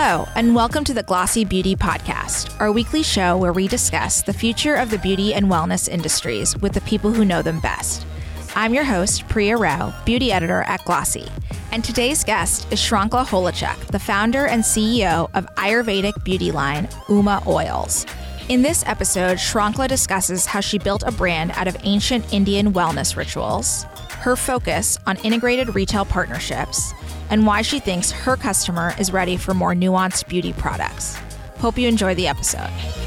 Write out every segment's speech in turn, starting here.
Hello, and welcome to the Glossy Beauty Podcast, our weekly show where we discuss the future of the beauty and wellness industries with the people who know them best. I'm your host, Priya Rao, beauty editor at Glossy, and today's guest is Shrankla Holicek, the founder and CEO of Ayurvedic beauty line Uma Oils. In this episode, Shrankla discusses how she built a brand out of ancient Indian wellness rituals, her focus on integrated retail partnerships, and why she thinks her customer is ready for more nuanced beauty products. Hope you enjoy the episode.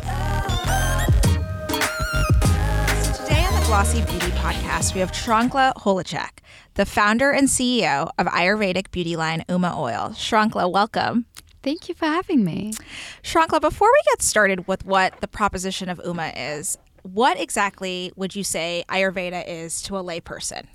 Today on the Glossy Beauty Podcast, we have Shrankla Holicek, the founder and CEO of Ayurvedic beauty line Uma Oils. Shrankla, welcome. Thank you for having me. Shrankla, before we get started with what the proposition of Uma is, what exactly would you say Ayurveda is to a layperson?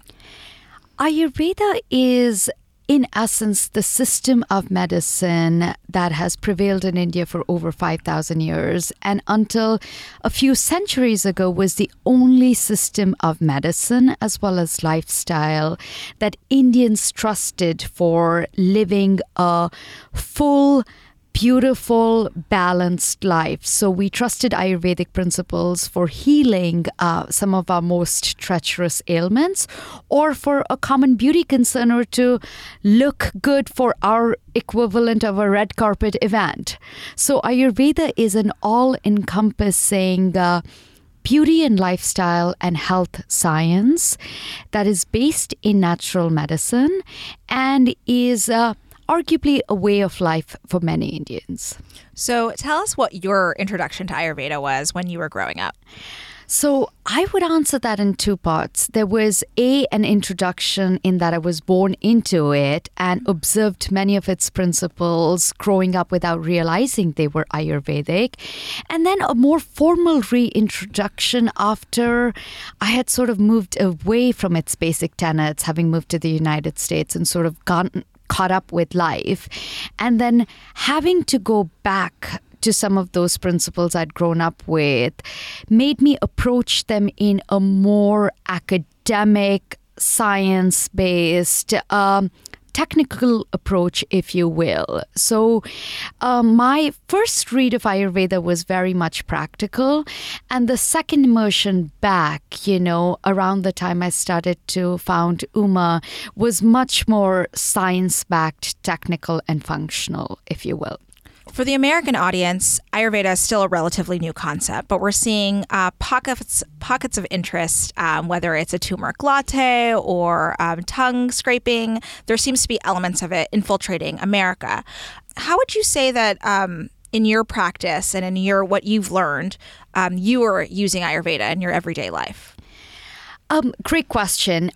Ayurveda is, in essence, the system of medicine that has prevailed in India for over 5,000 years, and until a few centuries ago was the only system of medicine as well as lifestyle that Indians trusted for living a full, beautiful, balanced life. So we trusted Ayurvedic principles for healing some of our most treacherous ailments, or for a common beauty concern, or to look good for our equivalent of a red carpet event. So Ayurveda is an all-encompassing beauty and lifestyle and health science that is based in natural medicine and is arguably a way of life for many Indians. So tell us what your introduction to Ayurveda was when you were growing up. So I would answer that in two parts. There was an introduction in that I was born into it and observed many of its principles growing up without realizing they were Ayurvedic. And then a more formal reintroduction after I had sort of moved away from its basic tenets, having moved to the United States and sort of caught up with life, and then having to go back to some of those principles I'd grown up with made me approach them in a more academic, science-based, technical approach, if you will. So my first read of Ayurveda was very much practical. And the second immersion back, around the time I started to found Uma, was much more science-backed, technical and functional, if you will. For the American audience, Ayurveda is still a relatively new concept, but we're seeing pockets of interest, whether it's a turmeric latte or tongue scraping. There seems to be elements of it infiltrating America. How would you say that in your practice and in what you've learned, you are using Ayurveda in your everyday life? Great question.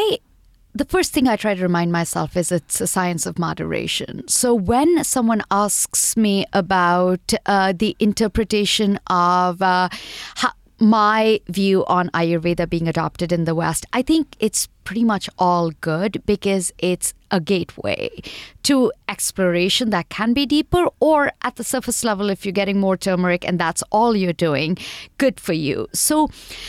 The first thing I try to remind myself is it's a science of moderation. So when someone asks me about the interpretation of my view on Ayurveda being adopted in the West, I think it's pretty much all good because it's a gateway to exploration that can be deeper, or at the surface level, if you're getting more turmeric and that's all you're doing, good for you. So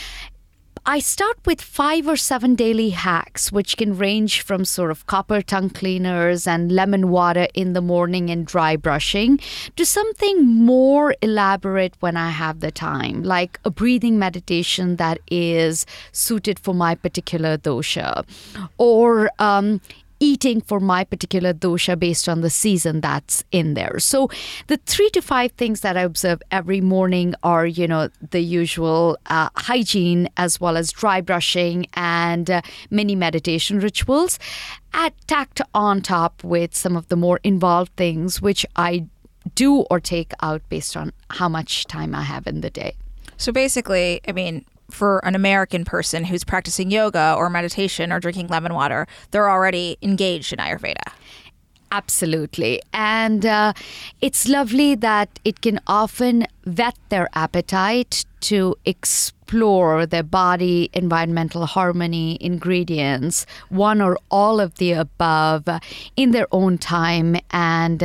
I start with 5 or 7 daily hacks, which can range from sort of copper tongue cleaners and lemon water in the morning and dry brushing to something more elaborate when I have the time, like a breathing meditation that is suited for my particular dosha, or eating for my particular dosha based on the season that's in there. So the 3 to 5 things that I observe every morning are, the usual hygiene as well as dry brushing and mini meditation rituals, tacked on top with some of the more involved things, which I do or take out based on how much time I have in the day. So basically, for an American person who's practicing yoga or meditation or drinking lemon water, they're already engaged in Ayurveda. Absolutely. And it's lovely that it can often whet their appetite to explore their body, environmental harmony, ingredients, one or all of the above in their own time and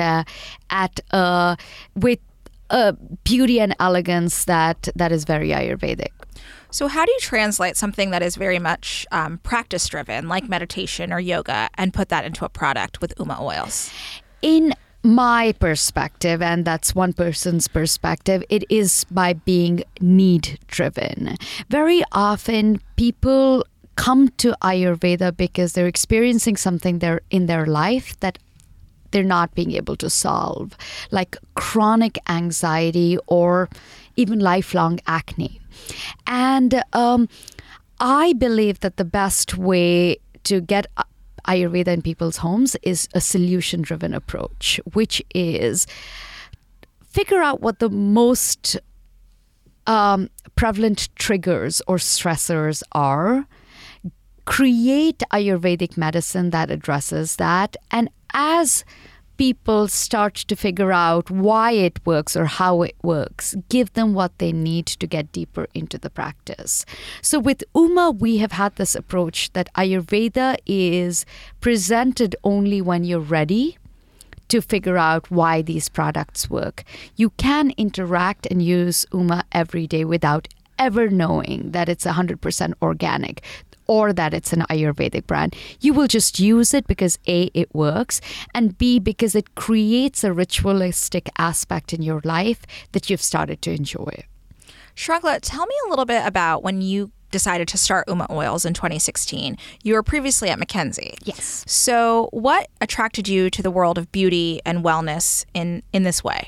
with beauty and elegance that is very Ayurvedic. So how do you translate something that is very much practice-driven, like meditation or yoga, and put that into a product with Uma Oils? In my perspective, and that's one person's perspective, it is by being need driven. Very often people come to Ayurveda because they're experiencing something in their life that they're not being able to solve, like chronic anxiety or even lifelong acne. And I believe that the best way to get Ayurveda in people's homes is a solution-driven approach, which is figure out what the most prevalent triggers or stressors are, create Ayurvedic medicine that addresses that, and as people start to figure out why it works or how it works, give them what they need to get deeper into the practice. So with Uma, we have had this approach that Ayurveda is presented only when you're ready to figure out why these products work. You can interact and use Uma every day without ever knowing that it's 100% organic or that it's an Ayurvedic brand. You will just use it because A, it works, and B, because it creates a ritualistic aspect in your life that you've started to enjoy. Shrangla, tell me a little bit about when you decided to start Uma Oils in 2016. You were previously at McKinsey. Yes. So what attracted you to the world of beauty and wellness in this way?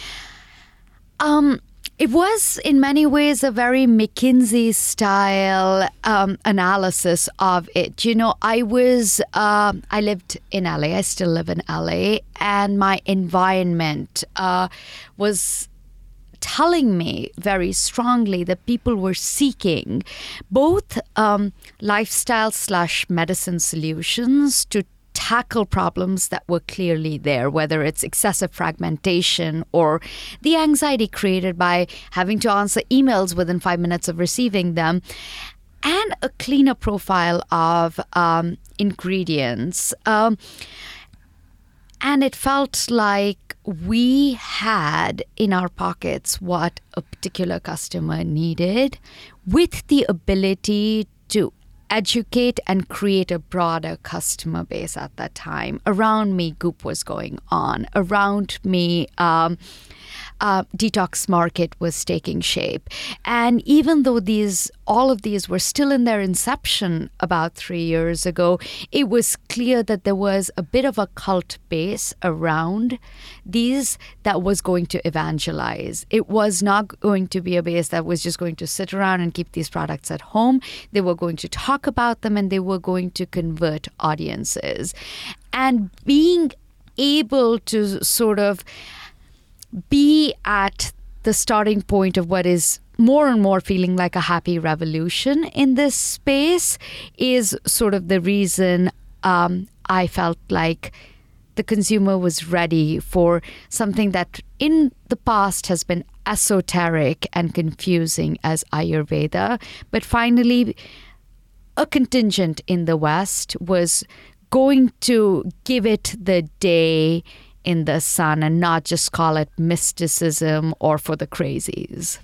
It was in many ways a very McKinsey style analysis of it. You know, I lived in LA. I still live in LA, and my environment was telling me very strongly that people were seeking both lifestyle/medicine solutions to tackle problems that were clearly there, whether it's excessive fragmentation or the anxiety created by having to answer emails within 5 minutes of receiving them, and a cleaner profile of ingredients. And it felt like we had in our pockets what a particular customer needed, with the ability to educate and create a broader customer base at that time. Around me, Goop was going on. Around me, detox market was taking shape. And even though all of these were still in their inception about 3 years ago, it was clear that there was a bit of a cult base around these that was going to evangelize. It was not going to be a base that was just going to sit around and keep these products at home. They were going to talk about them, and they were going to convert audiences. And being able to sort of be at the starting point of what is more and more feeling like a happy revolution in this space is sort of the reason I felt like the consumer was ready for something that in the past has been esoteric and confusing as Ayurveda. But finally, a contingent in the West was going to give it the day in the sun and not just call it mysticism or for the crazies.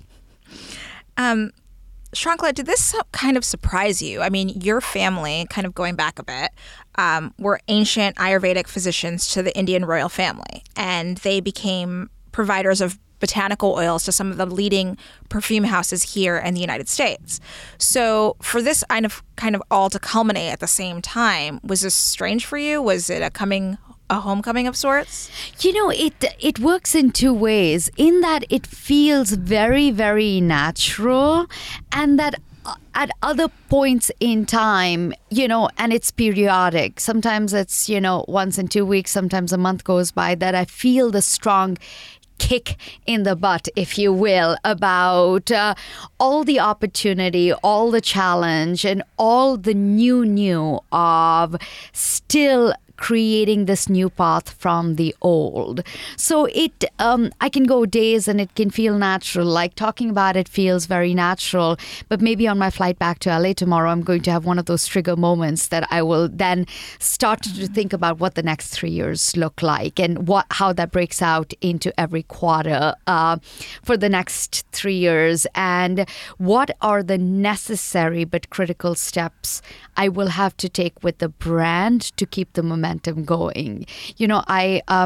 Shrangla, did this kind of surprise you? I mean, your family, kind of going back a bit, were ancient Ayurvedic physicians to the Indian royal family, and they became providers of botanical oils to some of the leading perfume houses here in the United States. So for this kind of all to culminate at the same time, was this strange for you? Was it a homecoming of sorts? You know, it works in two ways, in that it feels very, very natural, and that at other points in time, you know, and it's periodic. Sometimes it's, you know, once in 2 weeks, sometimes a month goes by, that I feel the strong kick in the butt, if you will, about all the opportunity, all the challenge, and all the new of still creating this new path from the old. So I can go days and it can feel natural. Like talking about it feels very natural. But maybe on my flight back to LA tomorrow, I'm going to have one of those trigger moments that I will then start to think about what the next 3 years look like and how that breaks out into every quarter for the next 3 years, and what are the necessary but critical steps I will have to take with the brand to keep the momentum going. You know,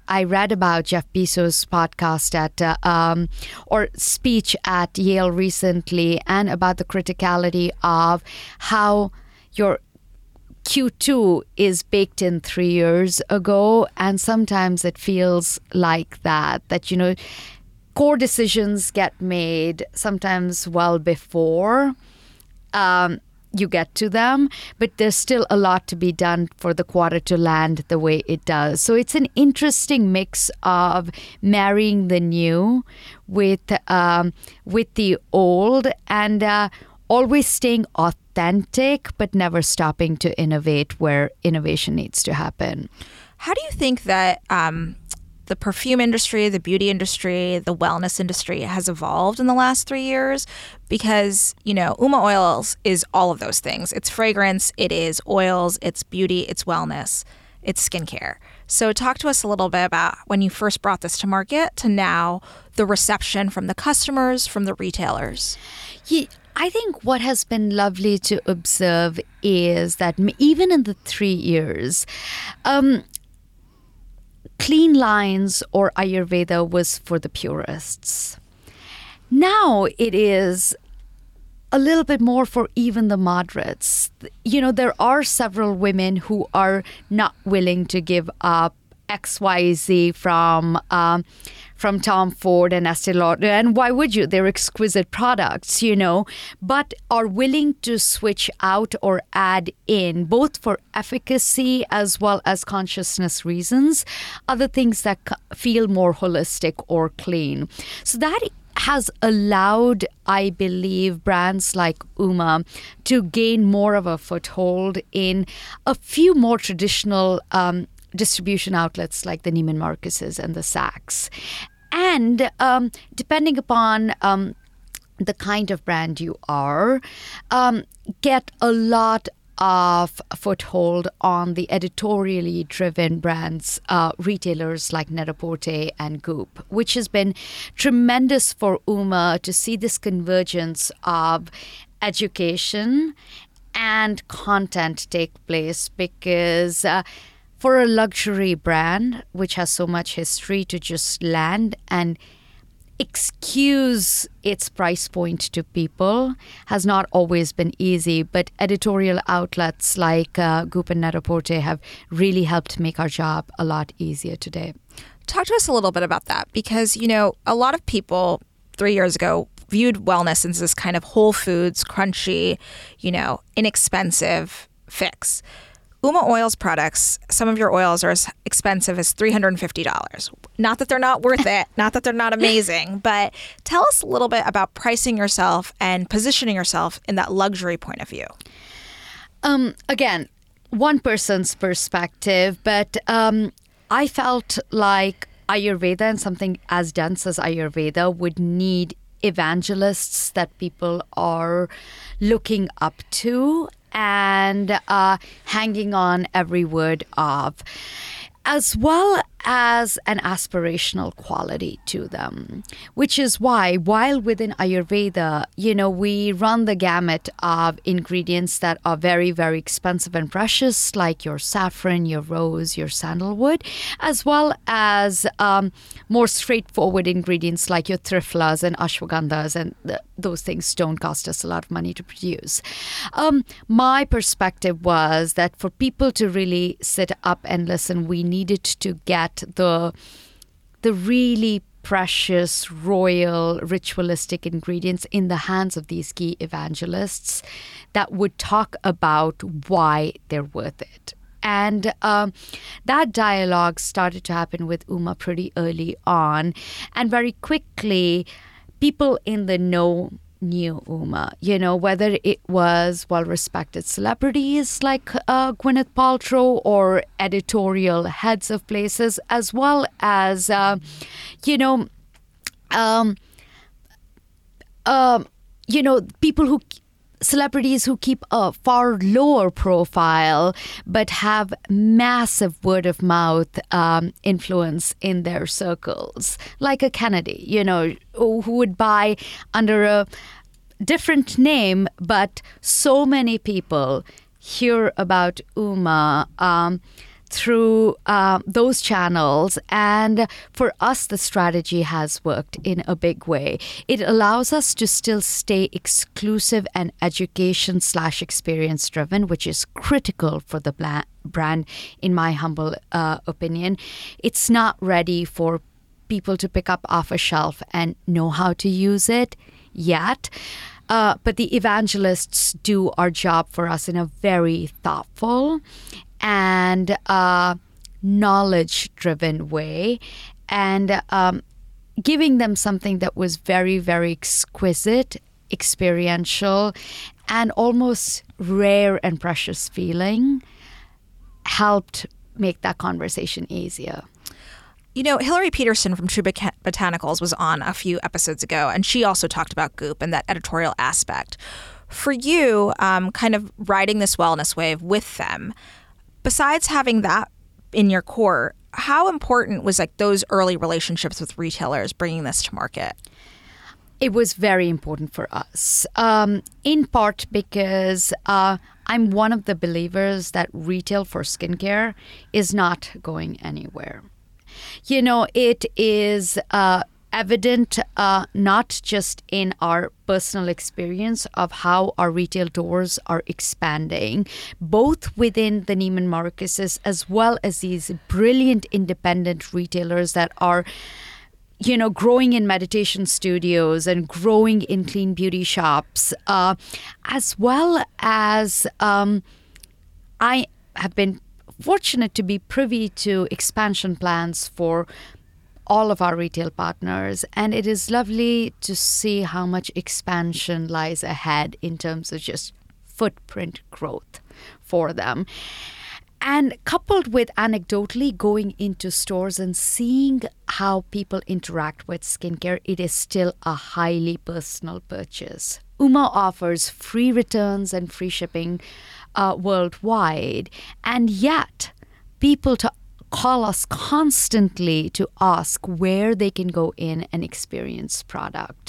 I read about Jeff Bezos' podcast or speech at Yale recently, and about the criticality of how your Q2 is baked in 3 years ago. And sometimes it feels like that, core decisions get made sometimes well before you get to them, but there's still a lot to be done for the quarter to land the way it does. So it's an interesting mix of marrying the new with the old, and always staying authentic, but never stopping to innovate where innovation needs to happen. How do you think that the perfume industry, the beauty industry, the wellness industry has evolved in the last 3 years? Because, Uma Oils is all of those things. It's fragrance, it is oils, it's beauty, it's wellness, it's skincare. So talk to us a little bit about when you first brought this to market to now, the reception from the customers, from the retailers. I think what has been lovely to observe is that even in the 3 years, clean lines or Ayurveda was for the purists. Now it is a little bit more for even the moderates. There are several women who are not willing to give up XYZ from Tom Ford and Estee Lauder. And why would you? They're exquisite products, but are willing to switch out or add in, both for efficacy as well as consciousness reasons, other things that feel more holistic or clean. So that has allowed, I believe, brands like Uma to gain more of a foothold in a few more traditional distribution outlets like the Neiman Marcus's and the Saks. And depending upon the kind of brand you are, get a lot of foothold on the editorially driven brands, retailers like Net-a-Porter and Goop, which has been tremendous for Uma to see this convergence of education and content take place, because for a luxury brand, which has so much history, to just land and excuse its price point to people has not always been easy. But editorial outlets like Goop and Net-a-Porter have really helped make our job a lot easier today. Talk to us a little bit about that, because, a lot of people 3 years ago viewed wellness as this kind of Whole Foods, crunchy, inexpensive fix. Uma Oils products, some of your oils are as expensive as $350. Not that they're not worth it, not that they're not amazing, but tell us a little bit about pricing yourself and positioning yourself in that luxury point of view. Again, one person's perspective, but I felt like Ayurveda and something as dense as Ayurveda would need evangelists that people are looking up to and hanging on every word of, as well as an aspirational quality to them, which is why, while within Ayurveda, we run the gamut of ingredients that are very, very expensive and precious, like your saffron, your rose, your sandalwood, as well as more straightforward ingredients like your triphalas and ashwagandhas, and those things don't cost us a lot of money to produce. My perspective was that for people to really sit up and listen, we needed to get the really precious, royal, ritualistic ingredients in the hands of these key evangelists that would talk about why they're worth it. And that dialogue started to happen with Uma pretty early on. And very quickly, people in the know knew Uma, whether it was well-respected celebrities like Gwyneth Paltrow or editorial heads of places, as well as, celebrities who keep a far lower profile but have massive word of mouth influence in their circles, like a Kennedy, who would buy under a different name, but so many people hear about Uma through those channels. And for us, the strategy has worked in a big way. It allows us to still stay exclusive and education/experience driven, which is critical for the brand, in my humble opinion. It's not ready for people to pick up off a shelf and know how to use it yet. But the evangelists do our job for us in a very thoughtful and knowledge-driven way, and giving them something that was very, very exquisite, experiential, and almost rare and precious feeling helped make that conversation easier. You know, Hillary Peterson from True Botanicals was on a few episodes ago, and she also talked about Goop and that editorial aspect. For you, kind of riding this wellness wave with them, besides having that in your core, how important was like those early relationships with retailers bringing this to market? It was very important for us, in part because I'm one of the believers that retail for skincare is not going anywhere. You know, it is evident not just in our personal experience of how our retail doors are expanding, both within the Neiman Marcus's as well as these brilliant independent retailers that are, you know, growing in meditation studios and growing in clean beauty shops, as well as I have been fortunate to be privy to expansion plans for all of our retail partners. And it is lovely to see how much expansion lies ahead in terms of just footprint growth for them. And coupled with anecdotally going into stores and seeing how people interact with skincare, it is still a highly personal purchase. Uma offers free returns and free shipping worldwide. And yet, people call us constantly to ask where they can go in and experience product.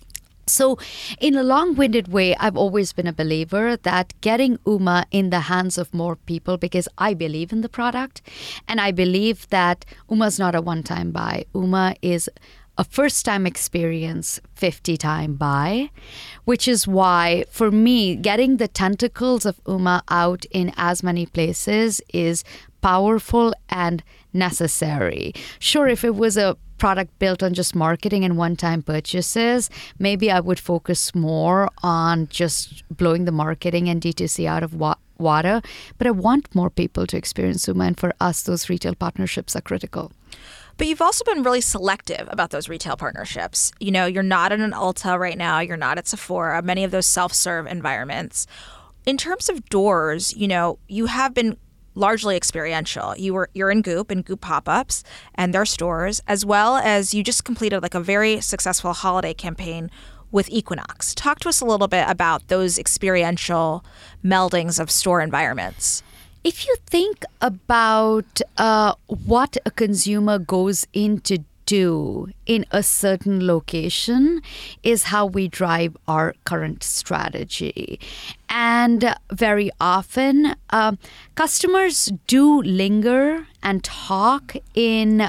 So in a long-winded way, I've always been a believer that getting Uma in the hands of more people, because I believe in the product, and I believe that Uma's not a one-time buy. Uma is a first-time experience, 50-time buy, which is why, for me, getting the tentacles of Uma out in as many places is powerful and necessary. Sure, if it was a product built on just marketing and one-time purchases, maybe I would focus more on just blowing the marketing and D2C out of water. But I want more people to experience Uma, and for us, those retail partnerships are critical. But you've also been really selective about those retail partnerships. You know, you're not at an Ulta right now. You're not at Sephora, many of those self-serve environments. In terms of doors, you know, you have been largely experiential. You're in Goop and Goop pop-ups and their stores, as well as you just completed like a very successful holiday campaign with Equinox. Talk to us a little bit about those experiential meldings of store environments. If you think about what a consumer goes in to do in a certain location is how we drive our current strategy. And very often, customers do linger and talk in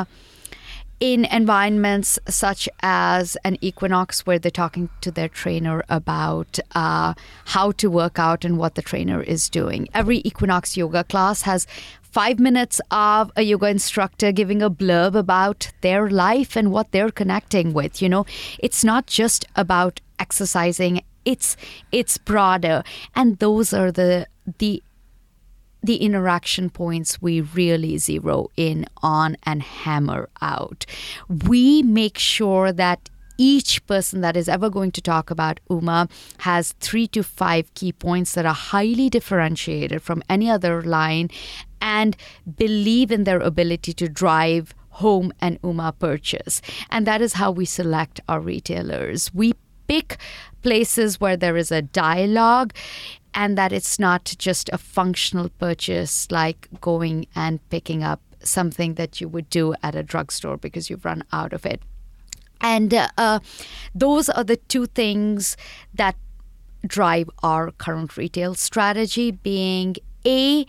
environments such as an Equinox, where they're talking to their trainer about how to work out and what the trainer is doing. Every Equinox yoga class has 5 minutes of a yoga instructor giving a blurb about their life and what they're connecting with. You know, it's not just about exercising, it's broader. And those are the interaction points we really zero in on and hammer out. We make sure that each person that is ever going to talk about Uma has 3 to 5 key points that are highly differentiated from any other line and believe in their ability to drive home an Uma purchase. And that is how we select our retailers. We pick places where there is a dialogue and that it's not just a functional purchase like going and picking up something that you would do at a drugstore because you've run out of it. And those are the two things that drive our current retail strategy, being A,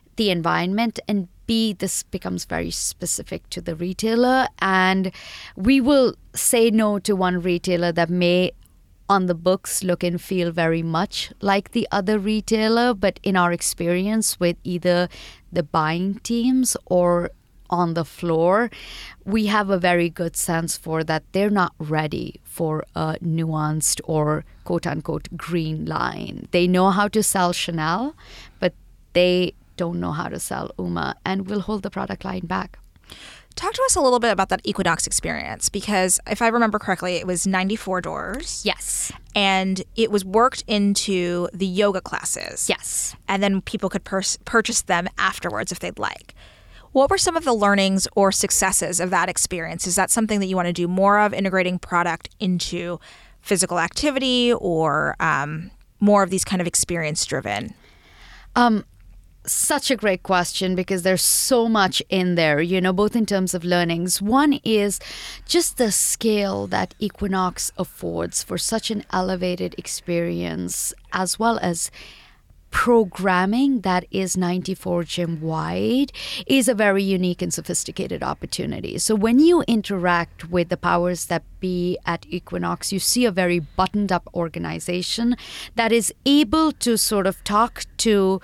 the environment, and B, this becomes very specific to the retailer. And we will say no to one retailer that may on the books look and feel very much like the other retailer, but in our experience with either the buying teams or on the floor, we have a very good sense for that they're not ready for a nuanced or quote-unquote green line. They know how to sell Chanel, but they don't know how to sell Uma, and we'll hold the product line back. Talk to us a little bit about that Equinox experience, because if I remember correctly, it was 94 doors. Yes. And it was worked into the yoga classes. Yes. And then people could purchase them afterwards if they'd like. What were some of the learnings or successes of that experience? Is that something that you want to do more of, integrating product into physical activity, or more of these kind of experience-driven? Such a great question, because there's so much in there, both in terms of learnings. One is just the scale that Equinox affords for such an elevated experience, as well as programming that is 94 gym wide, is a very unique and sophisticated opportunity. So when you interact with the powers that be at Equinox, you see a very buttoned up organization that is able to sort of talk to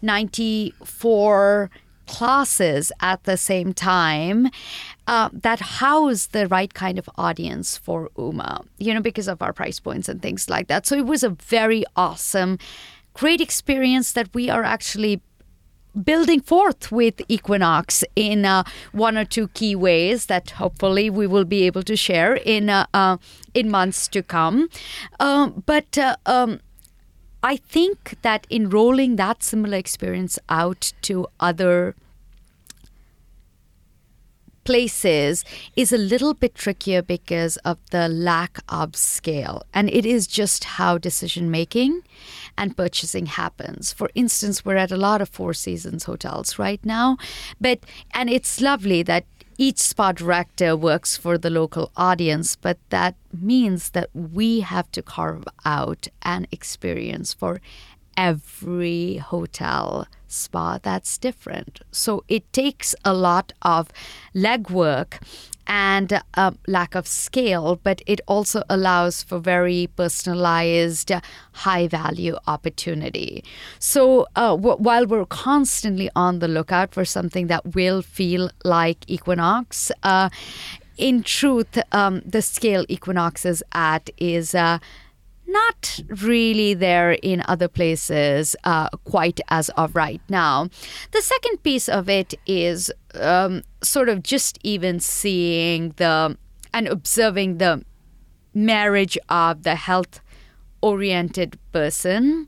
94 classes at the same time, that house the right kind of audience for Uma, because of our price points and things like that. So it was a very awesome, great experience that we are actually building forth with Equinox in one or two key ways that hopefully we will be able to share in months to come. But I think that in rolling that similar experience out to other places is a little bit trickier because of the lack of scale. And it is just how decision making and purchasing happens. For instance, we're at a lot of Four Seasons hotels right now, and it's lovely that each spa director works for the local audience, but that means that we have to carve out an experience for every hotel spa that's different. So it takes a lot of legwork and lack of scale, but it also allows for very personalized, high-value opportunity. So while we're constantly on the lookout for something that will feel like Equinox, in truth, the scale Equinox is at is not really there in other places quite as of right now. The second piece of it is sort of just even seeing and observing the marriage of the health-oriented person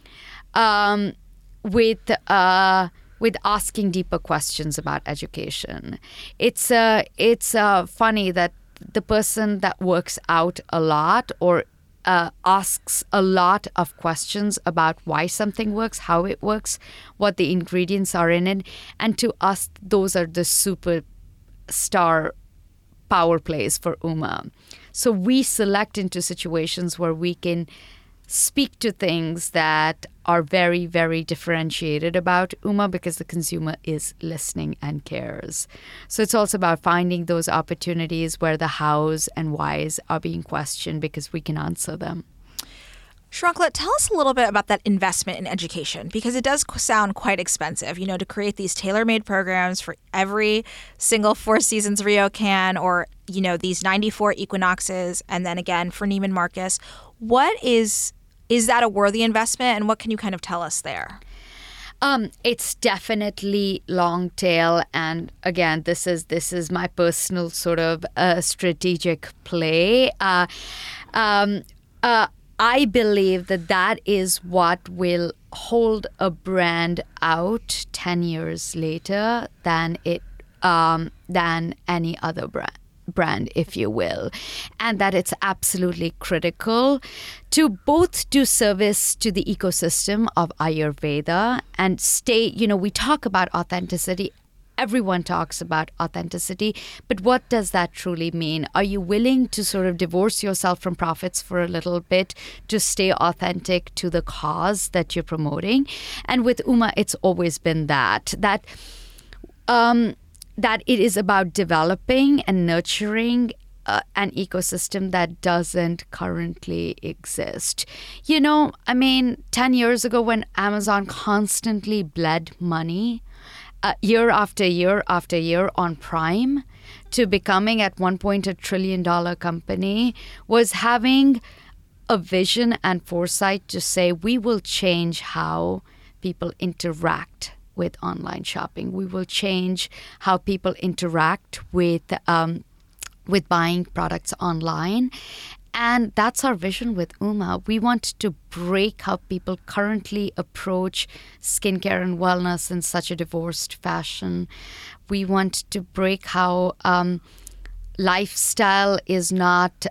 with asking deeper questions about education. It's funny that the person that works out a lot or asks a lot of questions about why something works, how it works, what the ingredients are in it. And to us, those are the superstar power plays for Uma. So we select into situations where we can speak to things that are very, very differentiated about Uma because the consumer is listening and cares. So it's also about finding those opportunities where the hows and whys are being questioned because we can answer them. Shrunkla, tell us a little bit about that investment in education, because it does sound quite expensive, to create these tailor-made programs for every single Four Seasons RioCan or, these 94 Equinoxes, and then again for Neiman Marcus. What is that a worthy investment, and what can you kind of tell us there? It's definitely long tail, and again, this is my personal sort of strategic play. I believe that is what will hold a brand out 10 years later than any other brand, if you will, and that it's absolutely critical to both do service to the ecosystem of Ayurveda and stay, we talk about authenticity. everyone talks about authenticity, but what does that truly mean? Are you willing to sort of divorce yourself from profits for a little bit to stay authentic to the cause that you're promoting? And with Uma, it's always been that it is about developing and nurturing an ecosystem that doesn't currently exist. 10 years ago when Amazon constantly bled money year after year after year on Prime to becoming at one point $1 trillion company, was having a vision and foresight to say, we will change how people interact with online shopping. We will change how people interact with buying products online. And that's our vision with Uma. We want to break how people currently approach skincare and wellness in such a divorced fashion. We want to break how lifestyle is not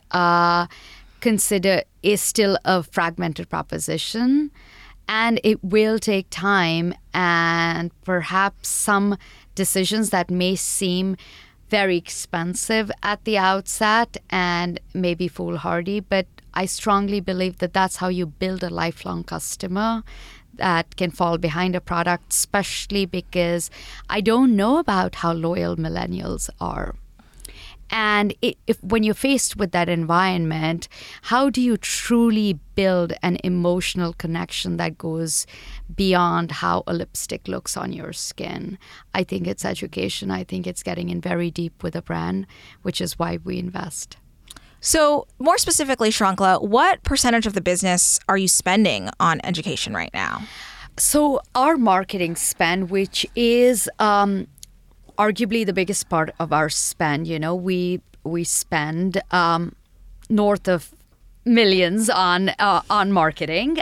is still a fragmented proposition. And it will take time, and perhaps some decisions that may seem very expensive at the outset and maybe foolhardy, but I strongly believe that that's how you build a lifelong customer that can fall behind a product, especially because I don't know about how loyal millennials are. And when you're faced with that environment, how do you truly build an emotional connection that goes beyond how a lipstick looks on your skin? I think it's education. I think it's getting in very deep with a brand, which is why we invest. So more specifically, Shrankla, what percentage of the business are you spending on education right now? So our marketing spend, which is arguably the biggest part of our spend, we spend north of millions on marketing.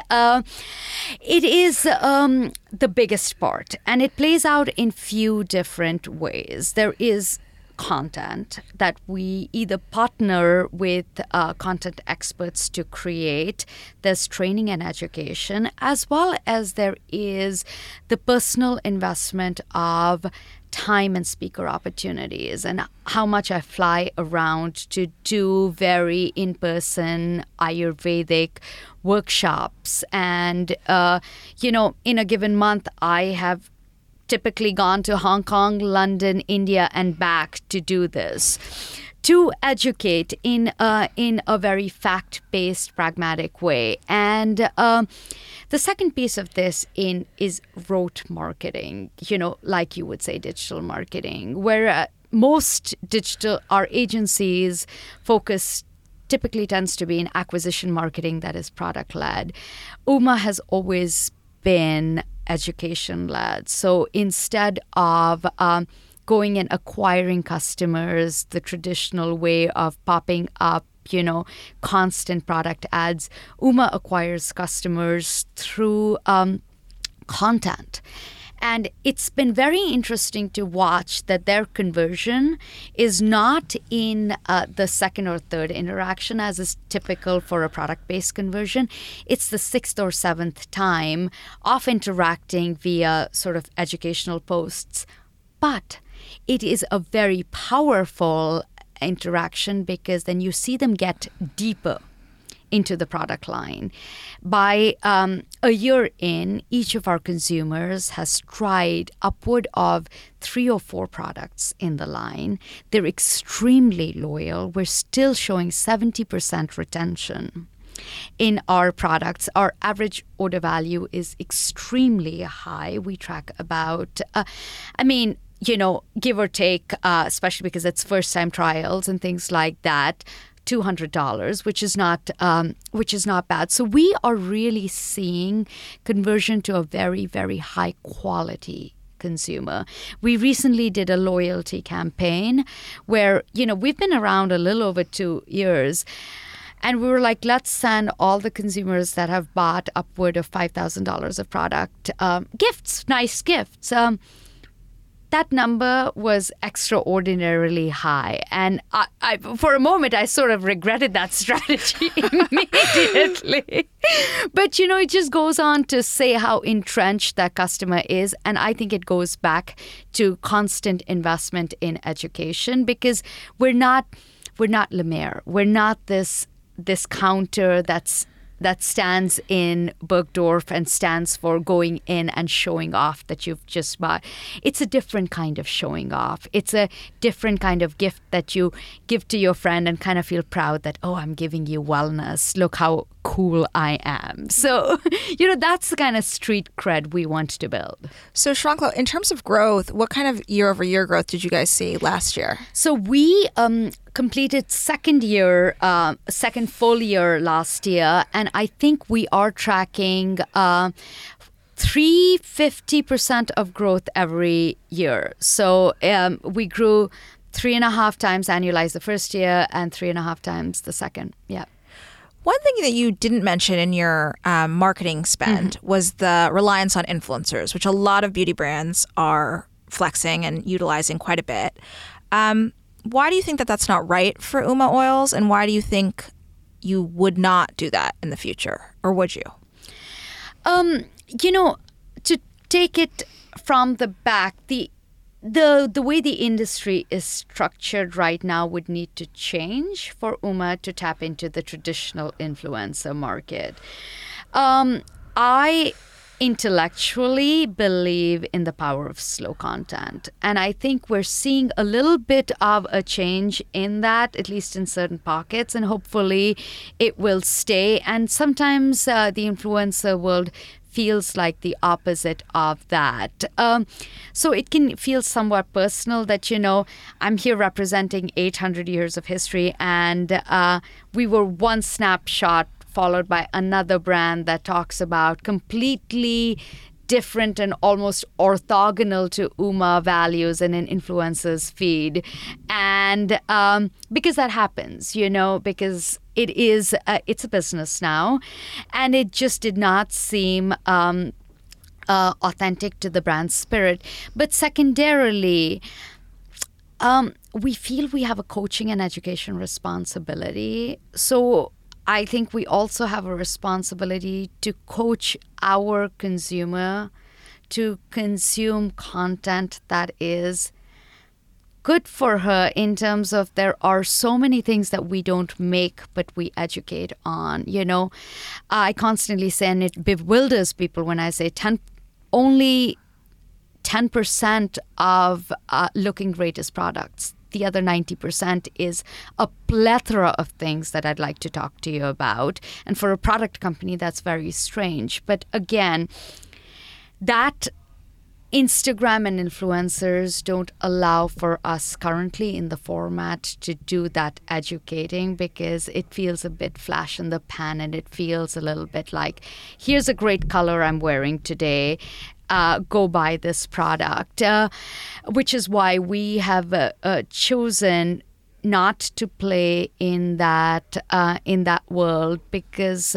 It is the biggest part, and it plays out in few different ways. There is content that we either partner with content experts to create. There's training and education, as well as there is the personal investment of time and speaker opportunities, and how much I fly around to do very in-person Ayurvedic workshops. And, in a given month, I have typically gone to Hong Kong, London, India, and back to do this, to educate in a very fact-based, pragmatic way. And the second piece of this is rote marketing, like you would say digital marketing, where most our agencies focus typically tends to be in acquisition marketing that is product-led. Uma has always been education-led. So instead of going and acquiring customers the traditional way of popping up, constant product ads, Uma acquires customers through content. And it's been very interesting to watch that their conversion is not in the second or third interaction, as is typical for a product-based conversion. It's the sixth or seventh time of interacting via sort of educational posts. But it is a very powerful interaction because then you see them get deeper into the product line. By a year in, each of our consumers has tried upward of 3 or 4 products in the line. They're extremely loyal. We're still showing 70% retention in our products. Our average order value is extremely high. We track about, give or take, especially because it's first-time trials and things like that, $200, which is not bad. So we are really seeing conversion to a very, very high quality consumer. We recently did a loyalty campaign where, we've been around a little over 2 years. And we were like, let's send all the consumers that have bought upward of $5,000 of product gifts, nice gifts. that number was extraordinarily high. And I for a moment, I sort of regretted that strategy immediately. But, it just goes on to say how entrenched that customer is. And I think it goes back to constant investment in education, because we're not Le Maire. We're not this counter that stands in Bergdorf and stands for going in and showing off that you've just bought. It's a different kind of showing off. It's a different kind of gift that you give to your friend and kind of feel proud that, oh, I'm giving you wellness. Look how cool I am. So, that's the kind of street cred we want to build. So, Shrankla, in terms of growth, what kind of year-over-year growth did you guys see last year? So we completed second full year last year, and I think we are tracking 350% of growth every year. So we grew 3.5 times annualized the first year and 3.5 times the second. Yeah. One thing that you didn't mention in your marketing spend was the reliance on influencers, which a lot of beauty brands are flexing and utilizing quite a bit. Why do you think that that's not right for Uma Oils, and why do you think you would not do that in the future, or would you? To take it from the back, the way the industry is structured right now would need to change for Uma to tap into the traditional influencer market. I intellectually believe in the power of slow content. And I think we're seeing a little bit of a change in that, at least in certain pockets, and hopefully it will stay. And sometimes the influencer world feels like the opposite of that. So it can feel somewhat personal that, I'm here representing 800 years of history, and we were one snapshot followed by another brand that talks about completely different and almost orthogonal to Uma values in an influencer's feed. And because that happens, because it's a business now, and it just did not seem authentic to the brand spirit. But secondarily, we feel we have a coaching and education responsibility. So I think we also have a responsibility to coach our consumer to consume content that is good for her, in terms of there are so many things that we don't make, but we educate on. I constantly say, and it bewilders people when I say only 10% of looking great is products. The other 90% is a plethora of things that I'd like to talk to you about. And for a product company, that's very strange. But again, that Instagram and influencers don't allow for us currently in the format to do that educating, because it feels a bit flash in the pan, and it feels a little bit like, here's a great color I'm wearing today. Go buy this product, which is why we have chosen not to play in that world, because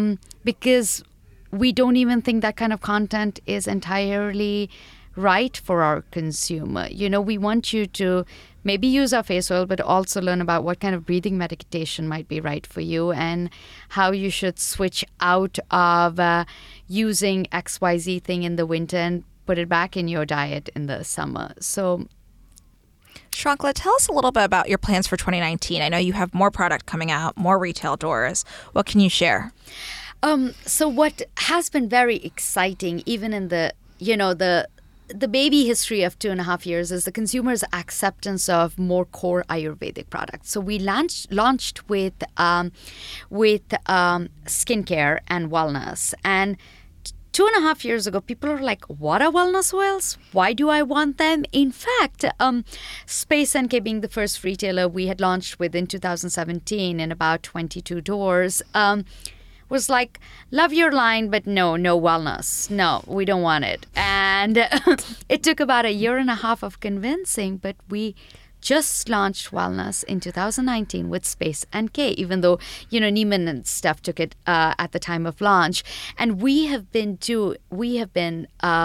we don't even think that kind of content is entirely right for our consumer. We want you to maybe use our face oil, but also learn about what kind of breathing meditation might be right for you, and how you should switch out of using XYZ thing in the winter and put it back in your diet in the summer. So, Shrankla, tell us a little bit about your plans for 2019. I know you have more product coming out, more retail doors. What can you share? So what has been very exciting, even in the baby history of 2.5 years, is the consumer's acceptance of more core Ayurvedic products. So we launched with skincare and wellness. And 2.5 years ago, people are like, what are wellness oils? Why do I want them? In fact, Space NK, being the first retailer we had launched with in 2017 in about 22 doors, was like, love your line, but no wellness. No, we don't want it. And it took about 1.5 years of convincing, but we just launched wellness in 2019 with Space NK, even though, Neiman and stuff took it at the time of launch. And we have been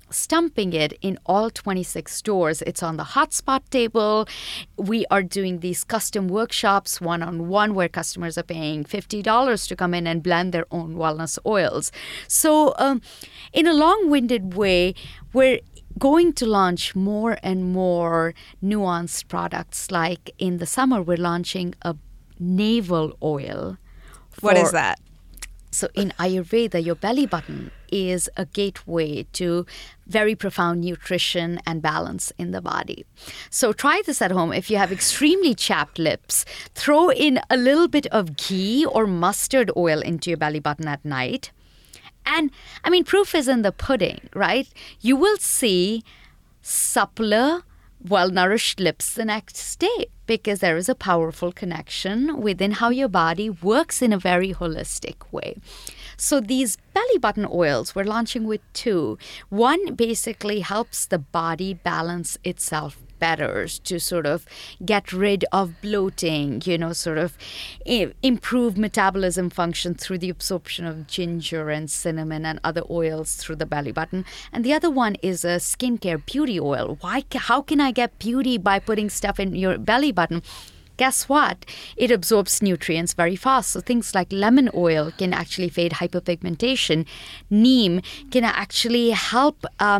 stumping it in all 26 stores. It's on the hotspot table. We are doing these custom workshops one-on-one where customers are paying $50 to come in and blend their own wellness oils. So in a long-winded way, we're going to launch more and more nuanced products. Like in the summer, we're launching a navel oil. What is that? So in Ayurveda, your belly button is a gateway to very profound nutrition and balance in the body. So try this at home. If you have extremely chapped lips, throw in a little bit of ghee or mustard oil into your belly button at night. And I mean, proof is in the pudding, right? You will see suppler, well-nourished lips the next day because there is a powerful connection within how your body works in a very holistic way. So these belly button oils, we're launching with 2. One basically helps the body balance itself better to sort of get rid of bloating, sort of improve metabolism function through the absorption of ginger and cinnamon and other oils through the belly button. And the other one is a skincare beauty oil. How can I get beauty by putting stuff in your belly button? Guess what? It absorbs nutrients very fast. So things like lemon oil can actually fade hyperpigmentation. Neem can actually help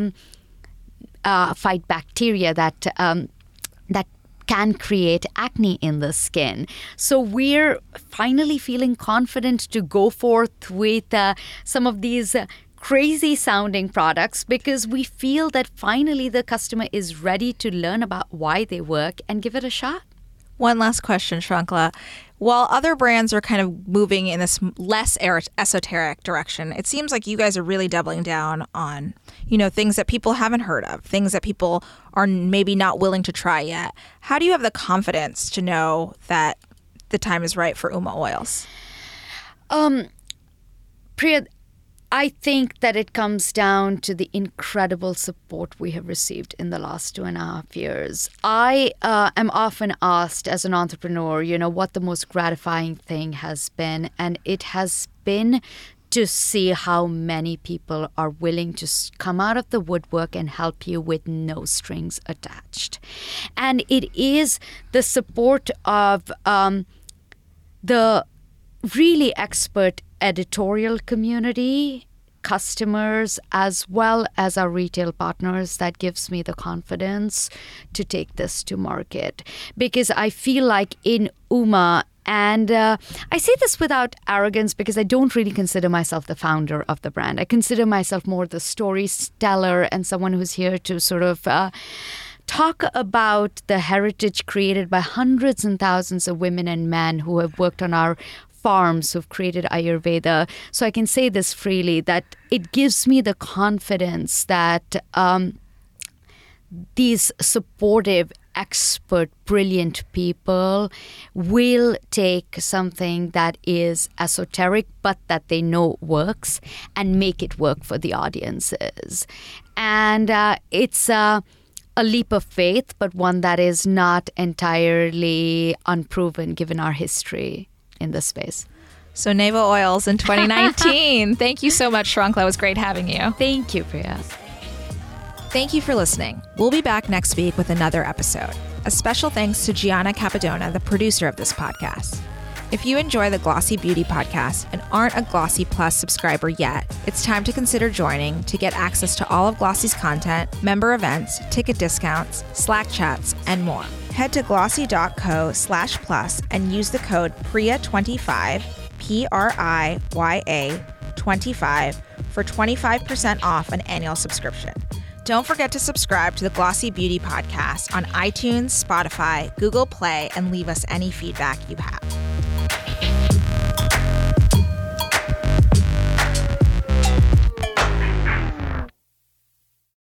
fight bacteria that can create acne in the skin. So we're finally feeling confident to go forth with some of these crazy sounding products because we feel that finally the customer is ready to learn about why they work and give it a shot. One last question, Shrankla. While other brands are kind of moving in this less esoteric direction, it seems like you guys are really doubling down on, things that people haven't heard of, things that people are maybe not willing to try yet. How do you have the confidence to know that the time is right for Uma Oils? Priya, I think that it comes down to the incredible support we have received in the last 2.5 years. I am often asked as an entrepreneur, what the most gratifying thing has been. And it has been to see how many people are willing to come out of the woodwork and help you with no strings attached. And it is the support of the really expert editorial community, customers, as well as our retail partners that gives me the confidence to take this to market. Because I feel like in Uma, and I say this without arrogance because I don't really consider myself the founder of the brand. I consider myself more the storyteller and someone who's here to sort of talk about the heritage created by hundreds and thousands of women and men who have worked on our farms, who've created Ayurveda. So I can say this freely, that it gives me the confidence that these supportive, expert, brilliant people will take something that is esoteric but that they know works and make it work for the audiences. And it's a leap of faith, but one that is not entirely unproven given our history in this space. So Navel Oils in 2019. Thank you so much, Shrankla. It was great having you. Thank you, Priya. Thank you for listening. We'll be back next week with another episode. A special thanks to Gianna Capadona, the producer of this podcast. If you enjoy the Glossy Beauty podcast and aren't a Glossy Plus subscriber yet, it's time to consider joining to get access to all of Glossy's content, member events, ticket discounts, Slack chats, and more. Head to glossy.co/plus and use the code PRIYA25, PRIYA25, for 25% off an annual subscription. Don't forget to subscribe to the Glossy Beauty podcast on iTunes, Spotify, Google Play, and leave us any feedback you have.